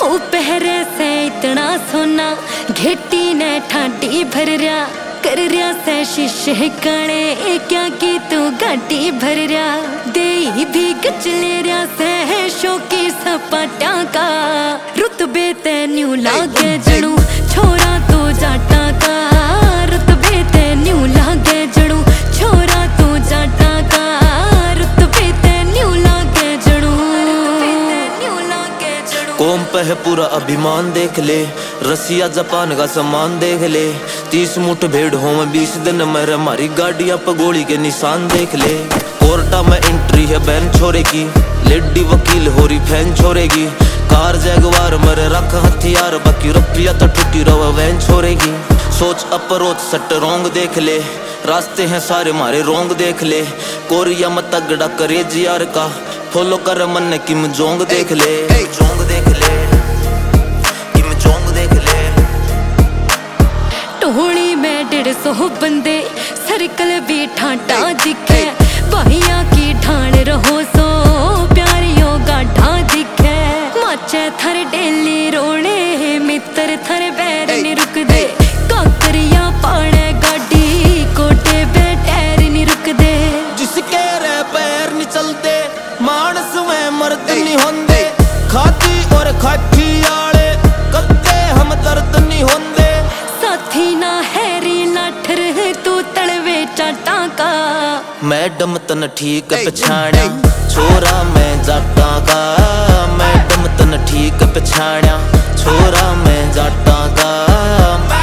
ओ पहरे से इतना सोना घेटी ने ठाटी भर रहा कर रहा से शीशे कणे क्या की तू घाटी भर रहा दे भी गचले रहा से शौकी सपाटा का रुतबे ते न्यू लागे जड़ू छोरा तो जाटा का रुतबे ते न्यू लागे जड़ू छोरा तो जाटा का रुतबे ते न्यू लागे जड़ू कौम पे है पूरा अभिमान देख ले रसिया जापान का सामान देख ले 30 मुठ भेड़ हो में 20 दिन मेरे हमारी गाड़ियां पे गोली के निशान देख ले कोर्टा में एंट्री है बैन छोरे की लेडी वकील हो रही फैन छोरेगी कार जगवार मेरे रख हथियार बाकी रुपया तो टूटी रवा वैन छोरेगी सोच अप्रोच सट रोंग देख ले रास्ते हैं सारे मारे रोंग देख ले कोरिया में तगड़ा करे यार का फॉलो कर मन किम जोंग देख ले जोंग देख ले किम जोंग देख ले टोली में 150 बंदे सर्कल भी ठाटा दिखे भाइया की ठाण रहो सो प्यारियों गाढ़ा दिखे माचे थर डेली रोने मित्र थर बैर नहीं रुक दे काकरिया पाड़े गाड़ी कोटे पे टैर नहीं रुक दे जिसके रे पैर नहीं चलते मानस में मर्द नहीं होंदे खाती और खाठी आले कत्ते हम दर्द नहीं होंदे साथी ना हैरी ना ठर तू तड़वे चाटा का मैडम तन ठीक पछाणा छोरा मैं जाटा का मैडम तन ठीक पछाणा छोरा मैं जाटा का